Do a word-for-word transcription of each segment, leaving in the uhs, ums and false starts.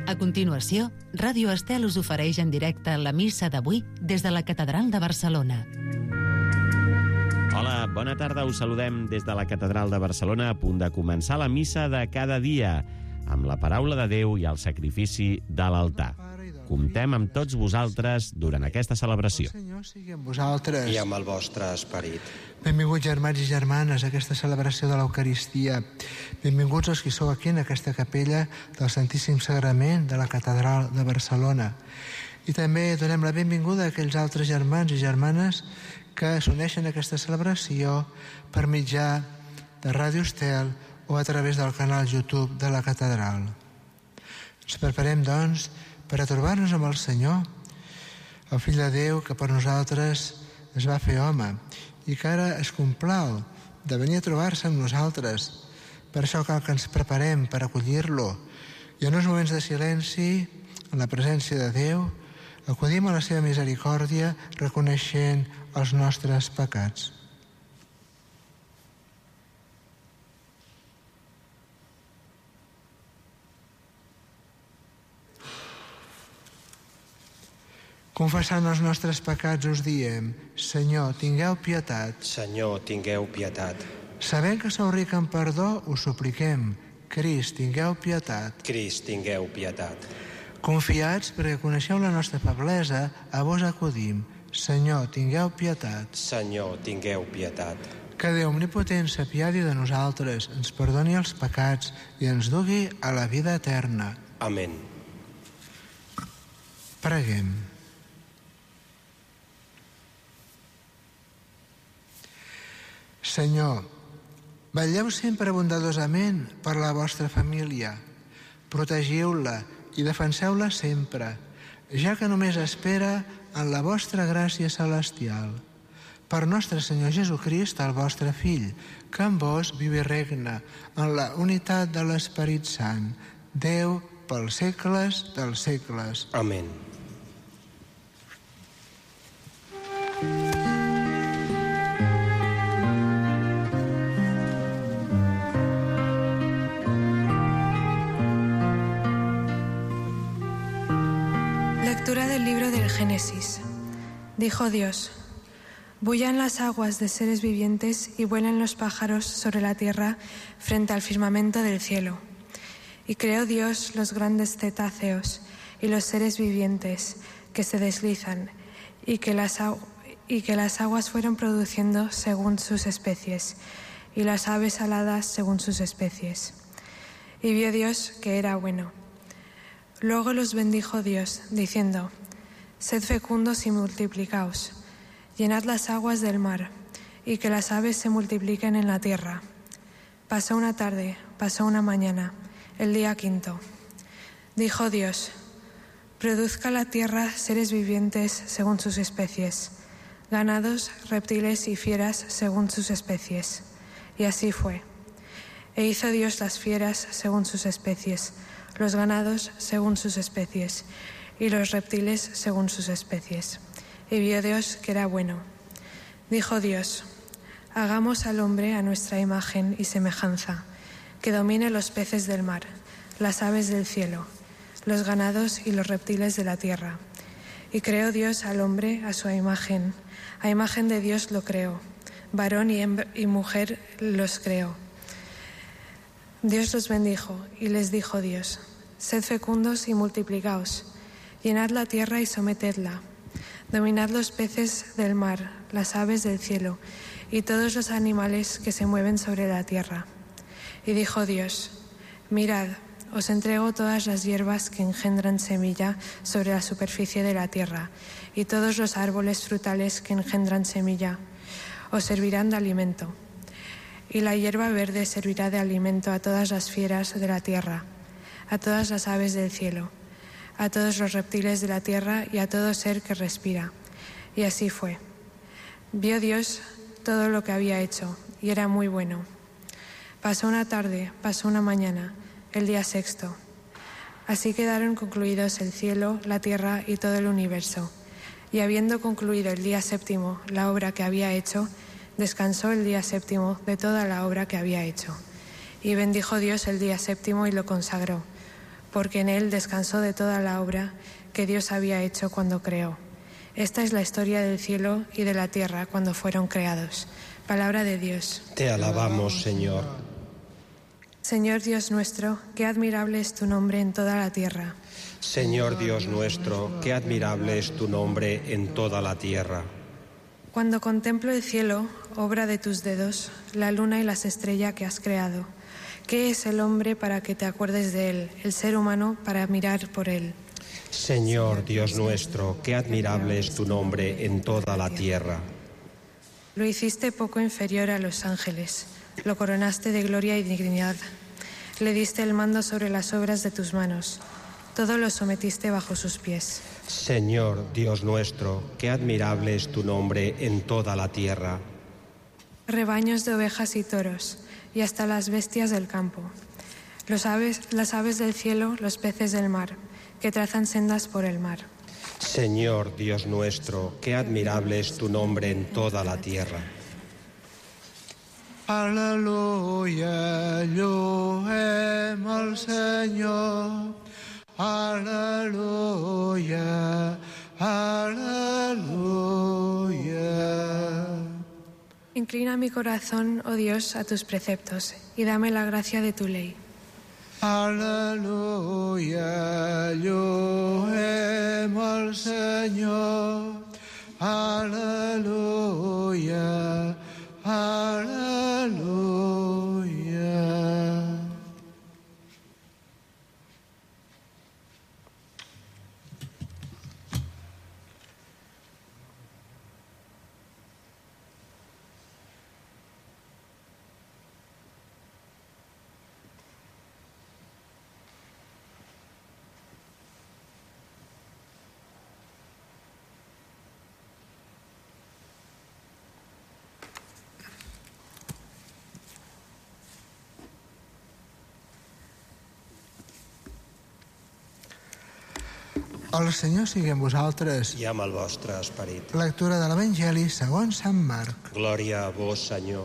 A continuació, Ràdio Estel us ofereix en directe la missa d'avui des de la Catedral de Barcelona. Hola, bona tarda. Us saludem des de la Catedral de Barcelona, a punt de començar la missa de cada dia, amb la paraula de Déu i el sacrifici de l'altar. Comptem amb tots vosaltres durant aquesta celebració. El Senyor sigui amb vosaltres. I amb el vostre esperit. Benvinguts, germans i germanes, a aquesta celebració de l'Eucaristia. Benvinguts els que sou aquí en aquesta capella del Santíssim Sagrament de la Catedral de Barcelona. I també donem la benvinguda a aquells altres germans i germanes que s'uneixen a aquesta celebració per mitjà de Ràdio Estel o a través del canal YouTube de la Catedral. Ens preparem, doncs, per a trobar-nos amb el Senyor, el Fill de Déu que per nosaltres es va fer home i que ara es complau de venir a trobar-se amb nosaltres. Per això cal que ens preparem per acollir-lo i en uns moments de silenci, en la presència de Déu, acudim a la seva misericòrdia reconeixent els nostres pecats. Confessant els nostres pecats us diem: Senyor, tingueu pietat. Senyor, tingueu pietat. Sabent que sou ric en perdó, us supliquem: Crist, tingueu pietat. Crist, tingueu pietat. Confiats perquè coneixeu la nostra feblesa, a vos acudim: Senyor, tingueu pietat. Senyor, tingueu pietat. Que Déu omnipotent s'apiadi de nosaltres, ens perdoni els pecats i ens dugui a la vida eterna. Amén. Preguem. Senyor, vetlleu sempre bondadosament per la vostra família, protegiu-la i defenseu-la sempre, ja que només espera en la vostra gràcia celestial. Per nostre Senyor Jesucrist, el vostre Fill, que amb vos viu i regna en la unitat de l'Esperit Sant, Déu pels segles dels segles. Amén. Lectura del libro del Génesis. Dijo Dios: bullan las aguas de seres vivientes y vuelen los pájaros sobre la tierra frente al firmamento del cielo. Y creó Dios los grandes cetáceos y los seres vivientes que se deslizan y que las, y que las aguas fueron produciendo según sus especies y las aves aladas según sus especies. Y vio Dios que era bueno. Luego los bendijo Dios, diciendo: sed fecundos y multiplicaos, llenad las aguas del mar, y que las aves se multipliquen en la tierra. Pasó una tarde, pasó una mañana, el día quinto. Dijo Dios: produzca la tierra seres vivientes según sus especies, ganados, reptiles y fieras según sus especies. Y así fue. E hizo Dios las fieras según sus especies, los ganados según sus especies, y los reptiles según sus especies. Y vio Dios que era bueno. Dijo Dios: hagamos al hombre a nuestra imagen y semejanza, que domine los peces del mar, las aves del cielo, los ganados y los reptiles de la tierra. Y creó Dios al hombre a su imagen, a imagen de Dios lo creó, varón y, y mujer los creó. Dios los bendijo y les dijo Dios: sed fecundos y multiplicaos, llenad la tierra y sometedla, dominad los peces del mar, las aves del cielo y todos los animales que se mueven sobre la tierra. Y dijo Dios: mirad, os entrego todas las hierbas que engendran semilla sobre la superficie de la tierra, y todos los árboles frutales que engendran semilla os servirán de alimento. Y la hierba verde servirá de alimento a todas las fieras de la tierra, a todas las aves del cielo, a todos los reptiles de la tierra y a todo ser que respira. Y así fue. Vio Dios todo lo que había hecho, y era muy bueno. Pasó una tarde, pasó una mañana, el día sexto. Así quedaron concluidos el cielo, la tierra y todo el universo. Y habiendo concluido el día séptimo la obra que había hecho, descansó el día séptimo de toda la obra que había hecho. Y bendijo Dios el día séptimo y lo consagró, porque en él descansó de toda la obra que Dios había hecho cuando creó. Esta es la historia del cielo y de la tierra cuando fueron creados. Palabra de Dios. Te alabamos, Señor. Señor Dios nuestro, qué admirable es tu nombre en toda la tierra. Señor Dios nuestro, qué admirable es tu nombre en toda la tierra. Cuando contemplo el cielo, obra de tus dedos, la luna y las estrellas que has creado, ¿qué es el hombre para que te acuerdes de él, el ser humano para mirar por él? Señor Dios nuestro, qué admirable es tu nombre en toda la tierra. Lo hiciste poco inferior a los ángeles, lo coronaste de gloria y dignidad, le diste el mando sobre las obras de tus manos, todo lo sometiste bajo sus pies. Señor Dios nuestro, qué admirable es tu nombre en toda la tierra. Rebaños de ovejas y toros, y hasta las bestias del campo, los aves, las aves del cielo, los peces del mar, que trazan sendas por el mar. Señor Dios nuestro, qué admirable es tu nombre en toda la tierra. Aleluya, lloem al Senyor. Aleluya, aleluya. Inclina mi corazón, oh Dios, a tus preceptos, y dame la gracia de tu ley. Aleluya, lloem al Senyor. Aleluya, aleluya. El Senyor sigui amb vosaltres. I amb el vostre esperit. Lectura de l'Evangeli segons Sant Marc. Glòria a vos, Senyor.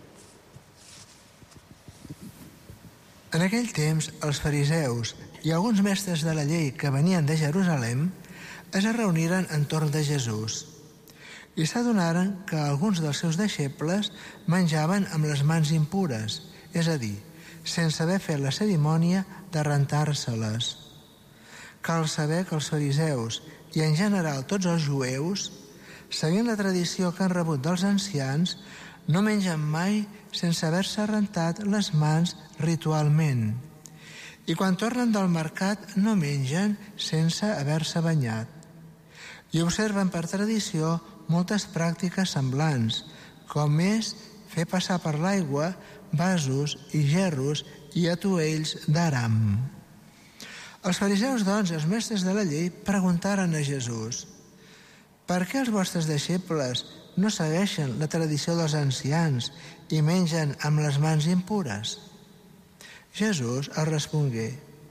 En aquell temps, els fariseus i alguns mestres de la llei que venien de Jerusalem es reuniren entorn de Jesús i s'adonaren que alguns dels seus deixebles menjaven amb les mans impures, és a dir, sense haver fet la cerimònia de rentar-se-les. Cal saber que els fariseus i en general tots els jueus, seguint la tradició que han rebut dels ancians, no mengen mai sense haver-se rentat les mans ritualment. I quan tornen del mercat no mengen sense haver-se banyat. I observen per tradició moltes pràctiques semblants, com és fer passar per l'aigua vasos i gerros i atuells d'aram. Els fariseus, doncs, els mestres de la llei, preguntaren a Jesús: per què els vostres deixebles no segueixen la tradició dels ancians i mengen amb les mans impures? Jesús els respongué: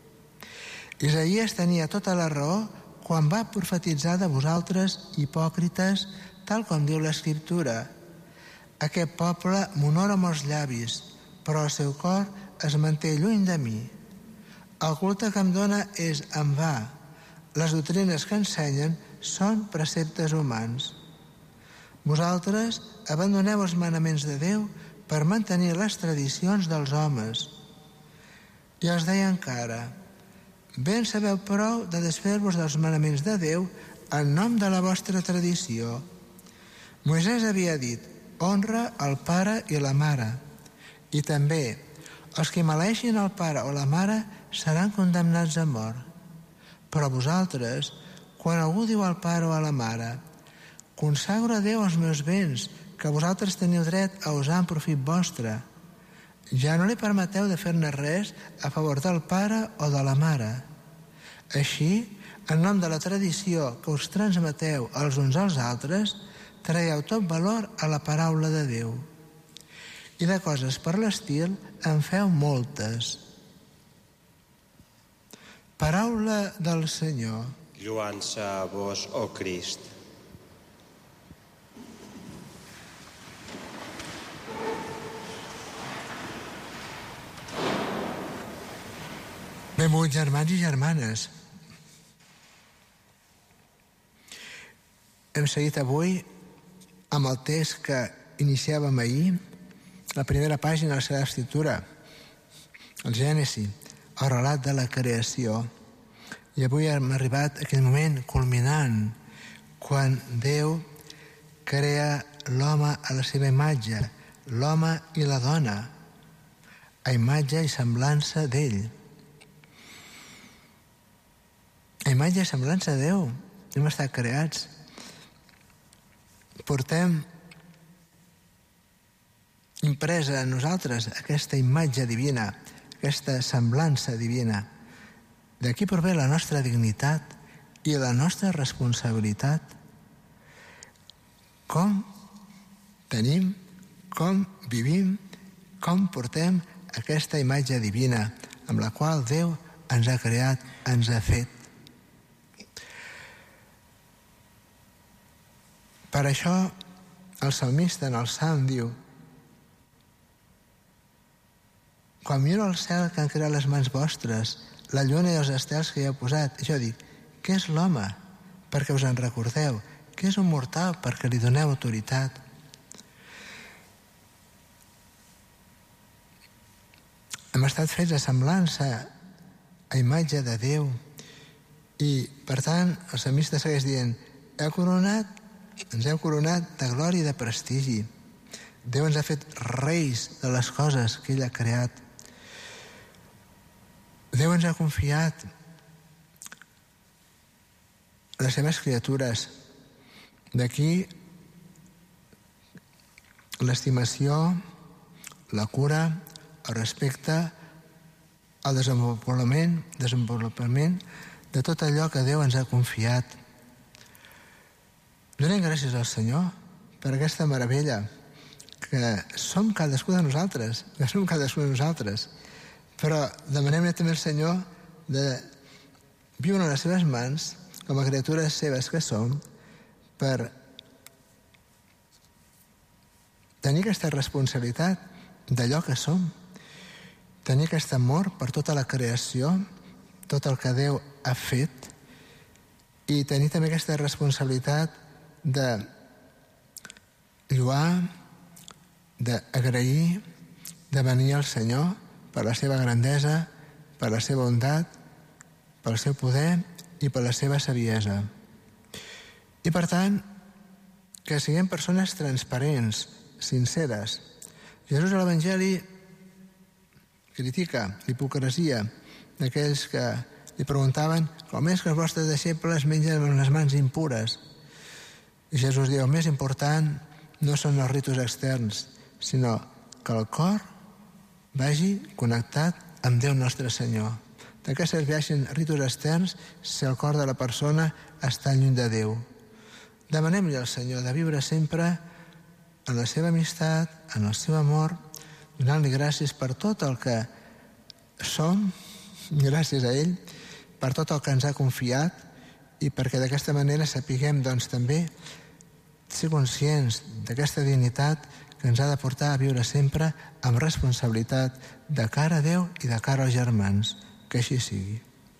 Isaïes tenia tota la raó quan va profetitzar de vosaltres, hipòcrites, tal com diu l'Escriptura. Aquest poble m'honora amb els llavis, però el seu cor es manté lluny de mi. El culte que em dóna és en va. Les doctrines que ensenyen són preceptes humans. Vosaltres abandoneu els manaments de Déu per mantenir les tradicions dels homes. I els deia encara: ben sabeu prou de desfer-vos dels manaments de Déu en nom de la vostra tradició. Moisès havia dit: honra el pare i la mare. I també: els que maleeixin el pare o la mare seran condemnats a mort. Però vosaltres, quan algú diu al pare o a la mare: consagro a Déu els meus béns, que vosaltres teniu dret a usar en profit vostre, ja no li permeteu de fer-ne res a favor del pare o de la mare. Així, en nom de la tradició que us transmeteu els uns als altres, traieu tot valor a la paraula de Déu. I de coses per l'estil en feu moltes. Paraula del Senyor. Lloança a vos, ó Crist. Benvolguts germans i germanes, hem seguit avui amb el text que iniciàvem ahir, la primera pàgina de la Sagrada Escriptura, el Gènesi, el relat de la creació. I avui hem arribat a aquell moment culminant, quan Déu crea l'home a la seva imatge, l'home i la dona, a imatge i semblança d'ell. A imatge i semblança de Déu hem estat creats. Portem impresa a nosaltres aquesta imatge divina, aquesta semblança divina. D'aquí prové la nostra dignitat i la nostra responsabilitat. Com tenim, com vivim, com portem aquesta imatge divina amb la qual Déu ens ha creat, ens ha fet. Per això el salmista en el Salm diu: quan miro al cel que han creat les mans vostres, la lluna i els estels que hi heu posat, jo dic, què és l'home perquè us en recordeu? Què és un mortal perquè li doneu autoritat? Hem estat fets a semblança, a imatge de Déu, i per tant el salmista segueix dient: heu coronat ens heu coronat de glòria i de prestigi. Déu ens ha fet reis de les coses que ell ha creat. Déu ens ha confiat les seves criatures. D'aquí l'estimació, la cura, el respecte, el desenvolupament, desenvolupament de tot allò que Déu ens ha confiat. Donem gràcies al Senyor per aquesta meravella que som cadascú de nosaltres, que som cadascú de nosaltres, però demanem també al Senyor de viure en les seves mans com a criatures seves que som per tenir aquesta responsabilitat d'allò que som, tenir aquest amor per tota la creació, tot el que Déu ha fet, i tenir també aquesta responsabilitat de lloar, d'agrair, de venir al Senyor per la seva grandesa, per la seva bondat, pel seu poder i per la seva saviesa. I per tant, que siguem persones transparents, sinceres. Jesús a l'Evangeli critica l'hipocresia d'aquells que li preguntaven com és que els vostres deixebles mengen amb les mans impures. I Jesús diu: el més important no són els ritus externs, sinó que el cor vagi connectat amb Déu nostre Senyor. De què serveixen ritus externs si el cor de la persona està lluny de Déu? Demanem-li al Senyor de viure sempre en la seva amistat, en el seu amor, donant-li gràcies per tot el que som, gràcies a ell, per tot el que ens ha confiat, i perquè d'aquesta manera sapiguem doncs també ser conscients d'aquesta dignitat que ens ha de portar a viure sempre amb responsabilitat de cara a Déu i de cara als germans. Que així sigui.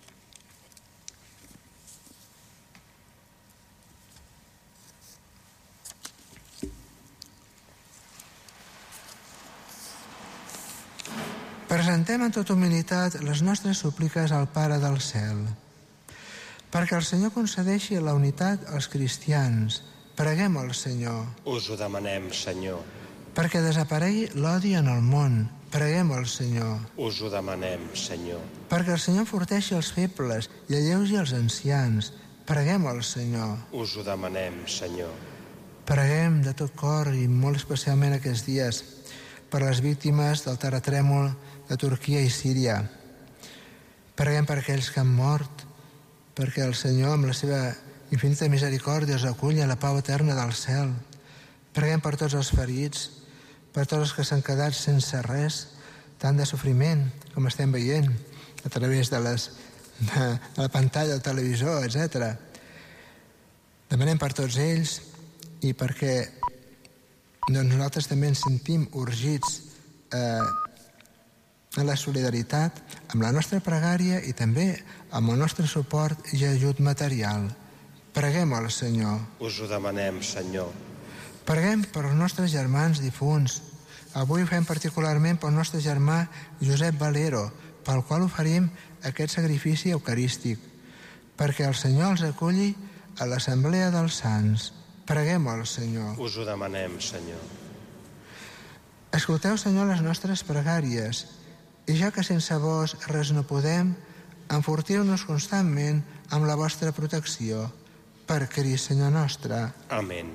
Presentem en tota humilitat les nostres súpliques al Pare del cel, perquè el Senyor concedeixi la unitat als cristians. Preguem al Senyor. Us ho demanem, Senyor. Perquè desaparegui l'odi en el món. Preguem al Senyor. Us ho demanem, Senyor. Perquè el Senyor forteixi els febles i alleugi els ancians. Preguem al Senyor. Us ho demanem, Senyor. Preguem de tot cor, i molt especialment aquests dies, per les víctimes del terratrèmol de Turquia i Síria. Preguem per aquells que han mort, perquè el Senyor, amb la seva infinita misericòrdia, els acull a la pau eterna del cel. Preguem per tots els ferits, per tots els que s'han quedat sense res, tant de sofriment com estem veient a través de, les, de, de la pantalla del televisor, etcètera. Demanem per tots ells i perquè doncs, nosaltres també ens sentim urgits a en la solidaritat, amb la nostra pregària i també amb el nostre suport i ajut material. Preguem al Senyor. Us ho demanem, Senyor. Preguem per els nostres germans difunts. Avui ho fem particularment pel nostre germà Josep Valero, pel qual oferim aquest sacrifici eucarístic, perquè el Senyor els aculli a l'Assemblea dels Sants. Preguem al Senyor. Us ho demanem, Senyor. Escolteu, Senyor, les nostres pregàries, i ja que sense vos res no podem, enfortiu-nos constantment amb la vostra protecció. Per Crist, Senyor nostre. Amén.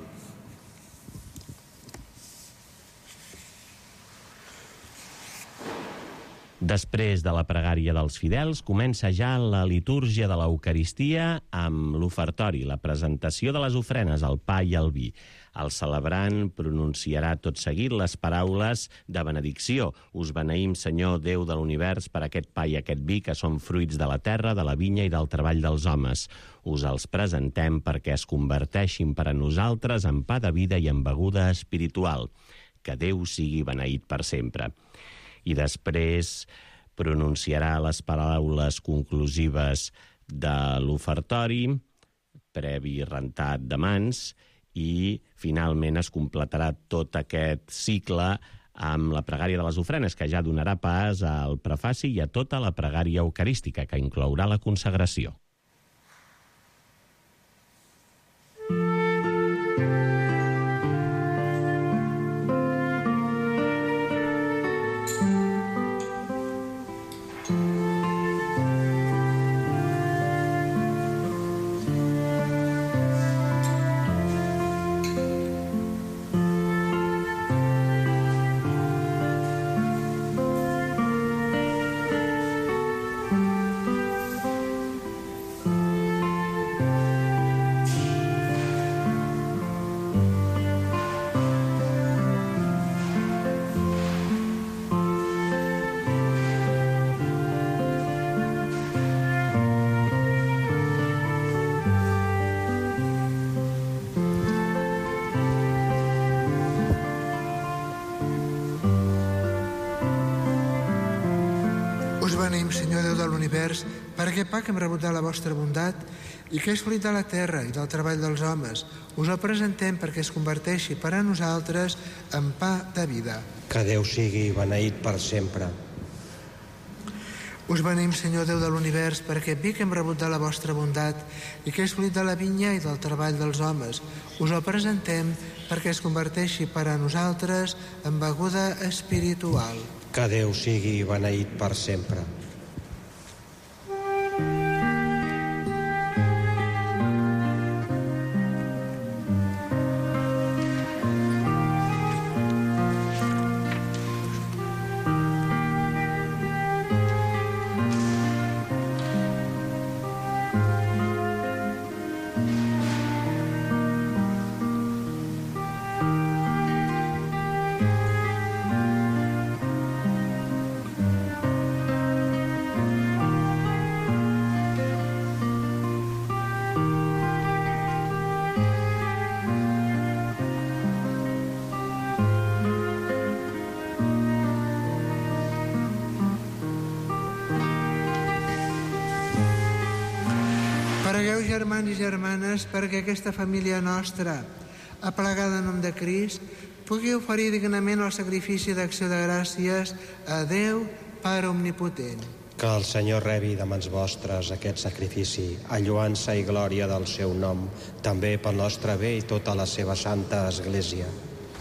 Després de la pregària dels fidels, comença ja la litúrgia de l'Eucaristia amb l'ofertori, la presentació de les ofrenes, el pa i el vi. El celebrant pronunciarà tot seguit les paraules de benedicció. Us beneïm, Senyor, Déu de l'univers, per aquest pa i aquest vi que són fruits de la terra, de la vinya i del treball dels homes. Us els presentem perquè es converteixin per a nosaltres en pa de vida i en beguda espiritual. Que Déu sigui beneït per sempre. I després pronunciarà les paraules conclusives de l'ofertori, previ rentat de mans, i finalment es completarà tot aquest cicle amb la pregària de les ofrenes, que ja donarà pas al prefaci i a tota la pregària eucarística, que inclourà la consagració. Beneïm, Senyor Déu de l'univers, per aquest pa que hem rebut de la vostra bondat i que és fruit de la terra i del treball dels homes. Us el presentem perquè es converteixi per a nosaltres en pa de vida. Que Déu sigui beneït per sempre. Us beneïm, Senyor Déu de l'univers, per aquest vi que hem rebut de la vostra bondat i que és fruit de la vinya i del treball dels homes. Us el presentem perquè es converteixi per a nosaltres en beguda espiritual. Que Déu sigui beneït per sempre. Pregueu, germans i germanes, perquè aquesta família nostra, aplegada en nom de Crist, pugui oferir dignament el sacrifici d'acció de gràcies a Déu, Pare Omnipotent. Que el Senyor rebi de mans vostres aquest sacrifici, a lloança i glòria del seu nom, també pel nostre bé i tota la seva santa Església.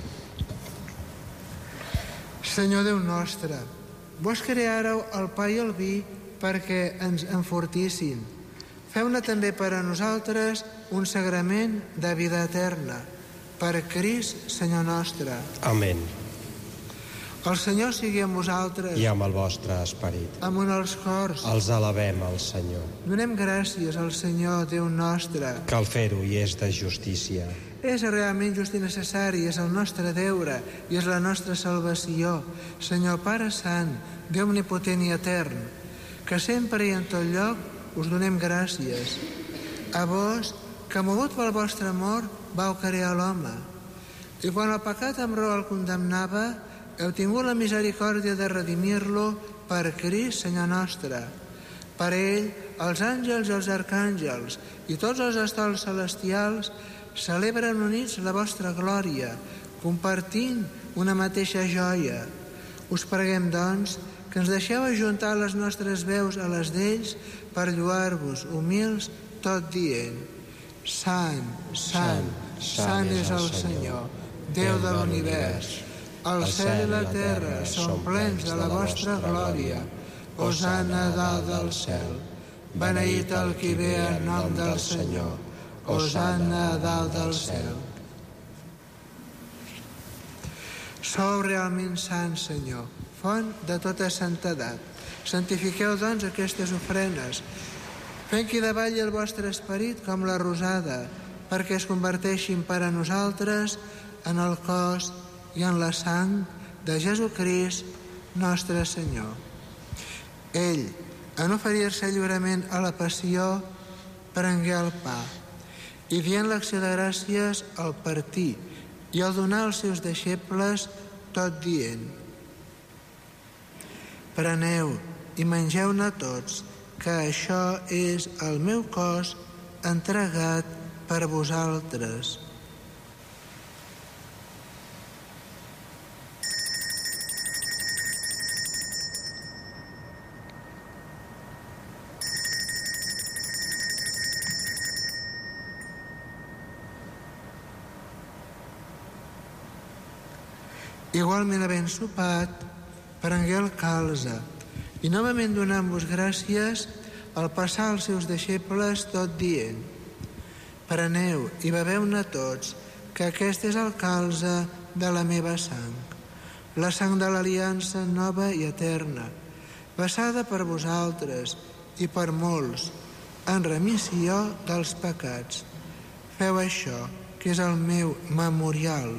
Senyor Déu nostre, vos creàreu el pa i el vi perquè ens enfortissin. Feu-ne també per a nosaltres un sagrament de vida eterna. Per Crist, Senyor nostre. Amén. El Senyor sigui amb vosaltres. I amb el vostre esperit. Amunt els cors. Els alabem al Senyor. Donem gràcies al Senyor, Déu nostre. Cal fer-ho i és de justícia. És realment just i necessari, és el nostre deure i és la nostra salvació. Senyor Pare Sant, Déu omnipotent i etern, que sempre i en tot lloc us donem gràcies. A vos, que mogut pel vostre amor, vau crear l'home. I quan el pecat amb raó el condemnava, heu tingut la misericòrdia de redimir-lo per Crist, Senyor nostre. Per ell, els àngels i els arcàngels i tots els estols celestials celebren units la vostra glòria, compartint una mateixa joia. Us preguem, doncs, que ens deixeu ajuntar les nostres veus a les d'ells per lloar-vos humils tot dient: Sant, sant, sant és el Senyor, Déu de l'univers. El cel i la terra són plens de la vostra glòria. Hosana dalt del cel. Beneït el qui ve en nom del Senyor. Hosana dalt del cel. Sou realment sant, Senyor, font de tota santedat. Santifiqueu, doncs, aquestes ofrenes, fent que davalli el vostre esperit com la rosada, perquè es converteixin per a nosaltres en el cos i en la sang de Jesucrist, nostre Senyor. Ell, en oferir-se lliurement a la passió, prengué el pa, i dient l'acció de gràcies al partir i al donar als seus deixebles, tot dient: Preneu i mengeu-ne tots, que això és el meu cos entregat per vosaltres. Igualment, havent sopat, prengué el calze i novament donant-vos gràcies, al passar als seus deixebles, tot dient: Preneu i beveu-ne tots, que aquest és el calze de la meva sang, la sang de l'aliança nova i eterna, vessada per vosaltres i per molts, en remissió dels pecats. Feu això, que és el meu memorial.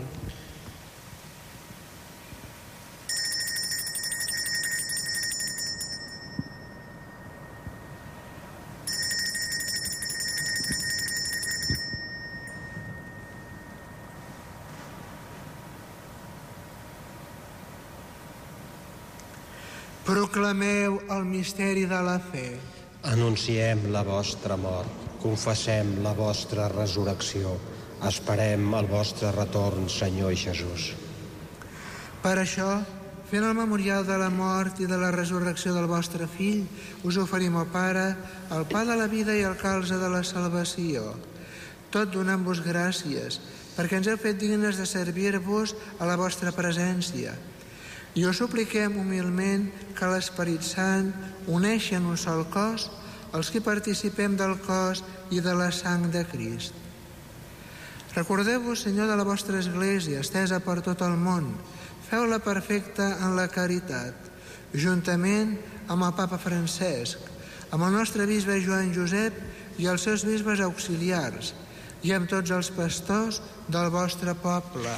Proclameu el misteri de la fe. Anunciem la vostra mort, confessem la vostra resurrecció, esperem el vostre retorn, Senyor Jesús. Per això, fent el memorial de la mort i de la resurrecció del vostre Fill, us oferim, al Pare, el pa de la vida i el calze de la salvació, tot donant-vos gràcies, perquè ens heu fet dignes de servir-vos a la vostra presència. I us supliquem humilment que l'Esperit Sant uneixi en un sol cos els que participem del cos i de la sang de Crist. Recordeu-vos, Senyor, de la vostra Església, estesa per tot el món. Feu-la perfecta en la caritat, juntament amb el Papa Francesc, amb el nostre bisbe Joan Josep i els seus bisbes auxiliars, i amb tots els pastors del vostre poble.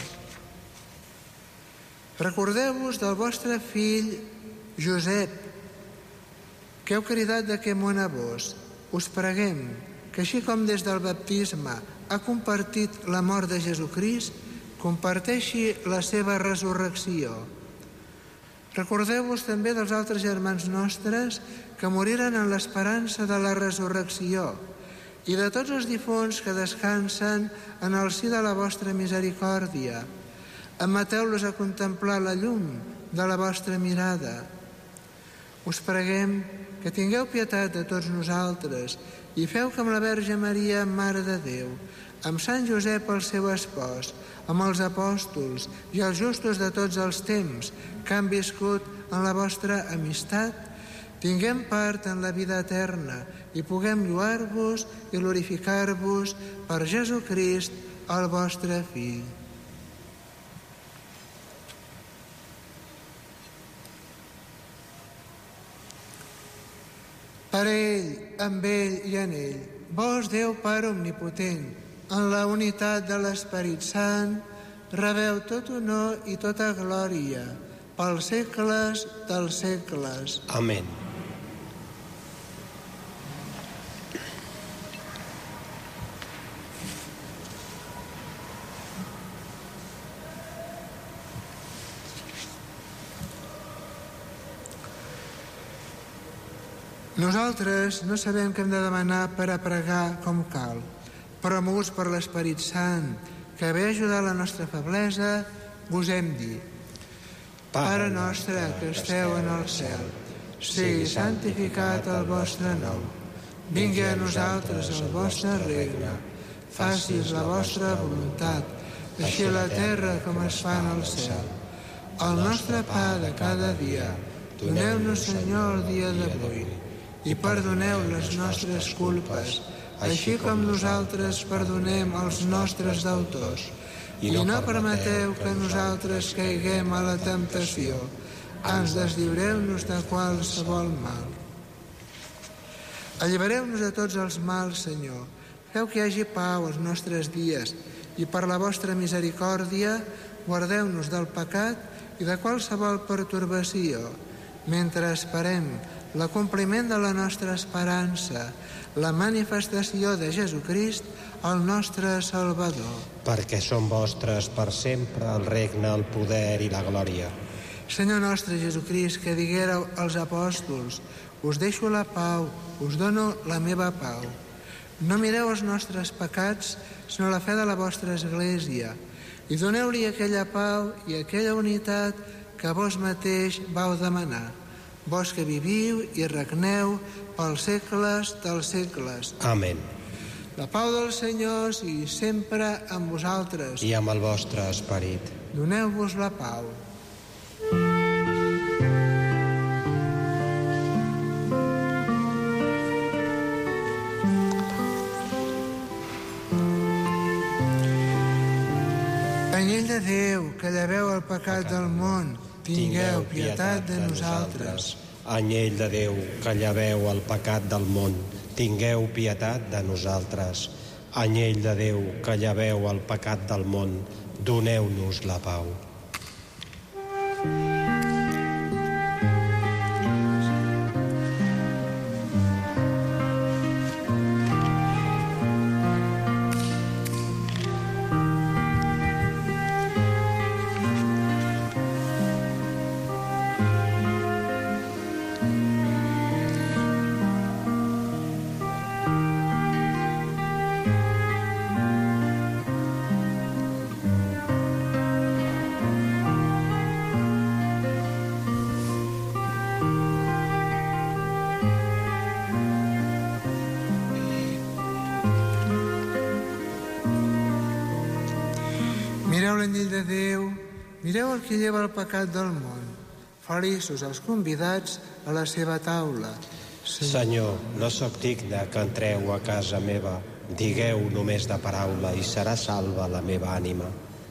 Recordeu-vos del vostre fill Josep, que heu cridat d'aquest món a vos. Us preguem que, així com des del baptisme ha compartit la mort de Jesucrist, comparteixi la seva resurrecció. Recordeu-vos també dels altres germans nostres que moriren en l'esperança de la resurrecció i de tots els difunts que descansen en el si de la vostra misericòrdia. Admeteu-los a contemplar la llum de la vostra mirada. Us preguem que tingueu pietat de tots nosaltres i feu que amb la Verge Maria, Mare de Déu, amb Sant Josep, el seu espòs, amb els apòstols i els justos de tots els temps que han viscut en la vostra amistat, tinguem part en la vida eterna i puguem lloar-vos i glorificar-vos per Jesucrist, el vostre Fill. Per ell, amb ell i en ell, vos, Déu Pare omnipotent, en la unitat de l'Esperit Sant, rebeu tot honor i tota glòria, pels segles dels segles. Amén. Nosaltres no sabem què hem de demanar per a pregar com cal, però moguts per l'Esperit Sant, que ve a ajudar la nostra feblesa, vos hem dit: Pare nostre que esteu en el cel, sigui santificat el vostre nom. Vingui a nosaltres el vostre regne. Facis la vostra voluntat, així a la terra com es fa en el cel. El nostre pa de cada dia, doneu-nos, Senyor, el dia d'avui, i perdoneu les nostres culpes, així com nosaltres perdonem als nostres deutors. I no permeteu que nosaltres caiguem a la temptació, ans deslliureu-nos de qualsevol mal. Allibereu-nos de tots els mals, Senyor. Feu que hi hagi pau als nostres dies i per la vostra misericòrdia guardeu-nos del pecat i de qualsevol pertorbació, mentre esperem l'acompliment de la nostra esperança, la manifestació de Jesucrist, el nostre Salvador. Perquè són vostres per sempre el regne, el poder i la glòria. Senyor nostre Jesucrist, que diguéreu als apòstols: us deixo la pau, us dono la meva pau. No mireu els nostres pecats, sinó la fe de la vostra Església, i doneu-li aquella pau i aquella unitat que vos mateix vau demanar, vos que viviu i regneu pels segles dels segles. Amén. La pau del Senyor sigui sempre amb vosaltres. I amb el vostre esperit. Doneu-vos la pau. Anyell de Déu, que lleveu el pecat del món, tingueu pietat de nosaltres. Anyell de Déu, que lleveu el pecat del món, tingueu pietat de nosaltres. Anyell de Déu, que lleveu el pecat del món, doneu-nos la pau. Mireu l'anyell de Déu, mireu el que lleva el pecat del món. Feliços els convidats a la seva taula. Senyor, no sóc digne que entreu a casa meva. Digueu només de paraula i serà salva la meva ànima.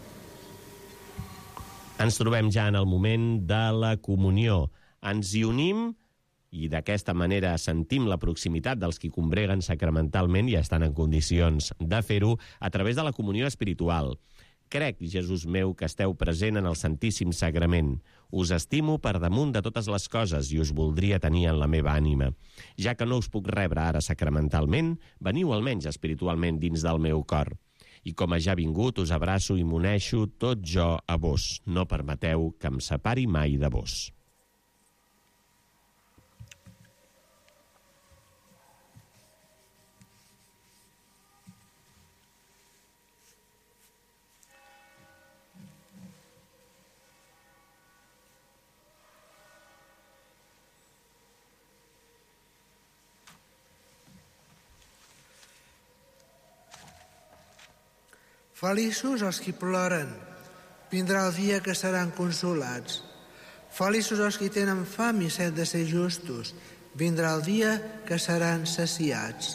Ens trobem ja en el moment de la comunió. Ens hi unim i d'aquesta manera sentim la proximitat dels qui combreguen sacramentalment i estan en condicions de fer-ho a través de la comunió espiritual. Crec, Jesús meu, que esteu present en el Santíssim Sagrament. Us estimo per damunt de totes les coses i us voldria tenir en la meva ànima. Ja que no us puc rebre ara sacramentalment, veniu almenys espiritualment dins del meu cor. I com a ja vingut, us abraço i m'uneixo tot jo a vos. No permeteu que em separi mai de vos. Feliços els qui ploren, vindrà el dia que seran consolats. Feliços els qui tenen fam i set de ser justos, vindrà el dia que seran saciats.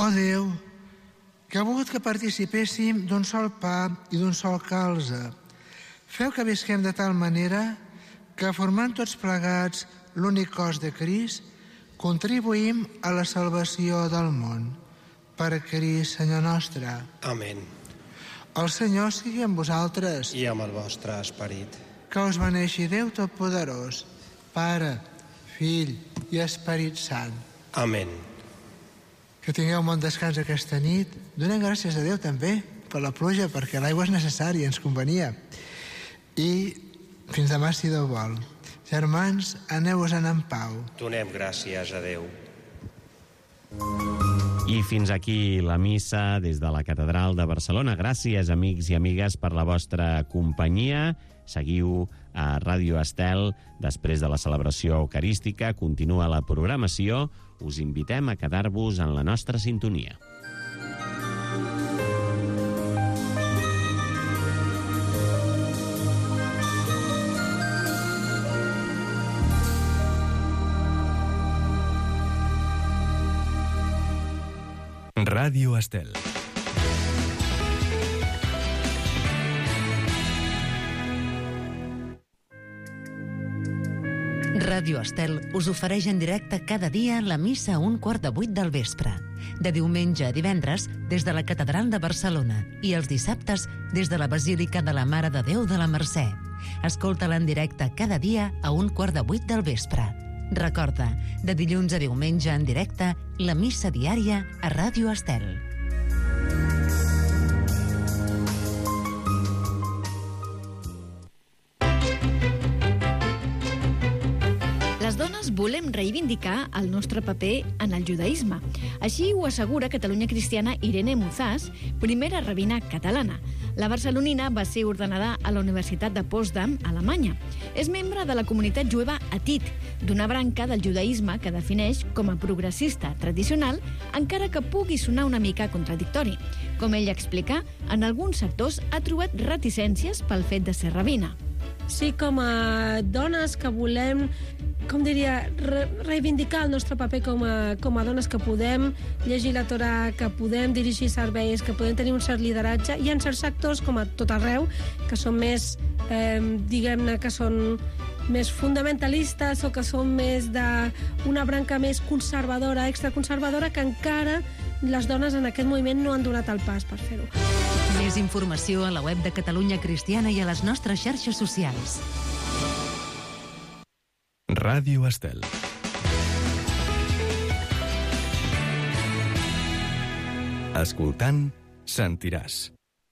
Ó Déu, que ha volgut que participéssim d'un sol pa i d'un sol calze, feu que visquem de tal manera que, formant tots plegats l'únic cos de Crist, contribuïm a la salvació del món. Per Crist, Senyor nostre. Amén. El Senyor sigui amb vosaltres. I amb el vostre esperit. Que us beneixi Déu Totpoderós, Pare, Fill i Esperit Sant. Amén. Que tingueu un bon descans aquesta nit. Donem gràcies a Déu també per la pluja, perquè l'aigua és necessària, ens convenia. I fins demà, si Déu vol. Germans, aneu-vos-en en pau. Donem gràcies a Déu. I fins aquí la missa des de la Catedral de Barcelona. Gràcies, amics i amigues, per la vostra companyia. Seguiu a Ràdio Estel. Després de la celebració eucarística, continua la programació. Us invitem a quedar-vos en la nostra sintonia. Ràdio Estel. Ràdio Estel us ofereix en directe cada dia la missa a un quart de vuit del vespre. De diumenge a divendres des de la Catedral de Barcelona i els dissabtes des de la Basílica de la Mare de Déu de la Mercè. Escolta-la en directe cada dia a un quart de vuit del vespre. Recorda, de dilluns a diumenge en directe, la missa diària a Ràdio Estel. Les dones volem reivindicar el nostre paper en el judaïsme. Així ho assegura Catalunya Cristiana Irene Muzas, primera rabina catalana. La barcelonina va ser ordenada a la Universitat de Potsdam, Alemanya. És membre de la comunitat jueva Atit, d'una branca del judaïsme que defineix com a progressista tradicional, encara que pugui sonar una mica contradictori. Com ella explica, en alguns sectors ha trobat reticències pel fet de ser rabina. Sí, com a dones que volem, com diria, re reivindicar el nostre paper com a, com a dones que podem llegir la Torà, que podem dirigir serveis, que podem tenir un cert lideratge. Hi ha certs sectors, com a tot arreu, que són més, eh, diguem-ne, que són més fonamentalistes o que són més d'una branca més conservadora, extraconservadora, que encara les dones en aquest moviment no han donat el pas per fer-ho. Més informació a la web de Catalunya Cristiana i a les nostres xarxes socials. Ràdio Estel. Escoltant, sentiràs.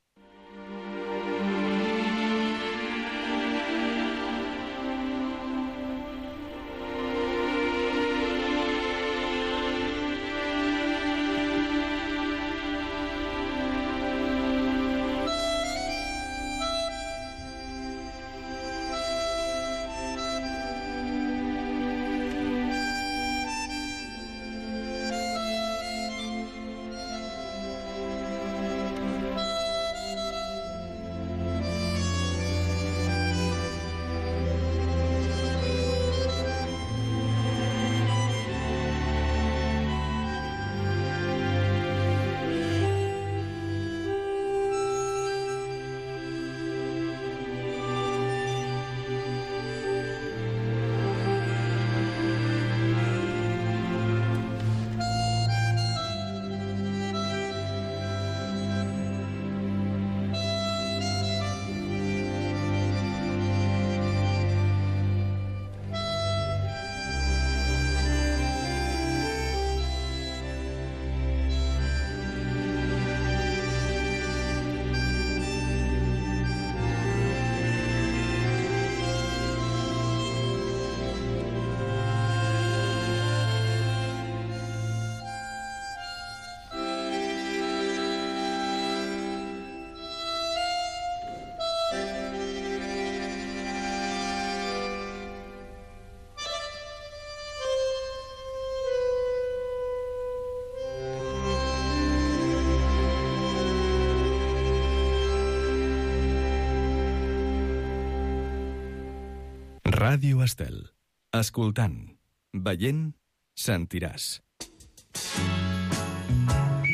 Ràdio Estel. Escoltant, veient, sentiràs.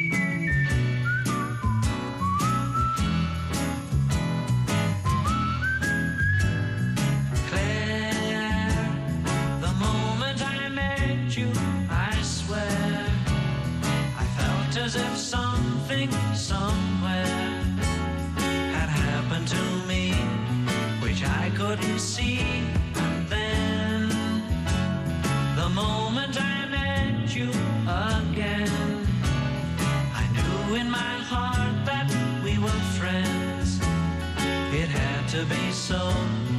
couldn't see. And then, the moment I met you again, I knew in my heart that we were friends. It had to be so.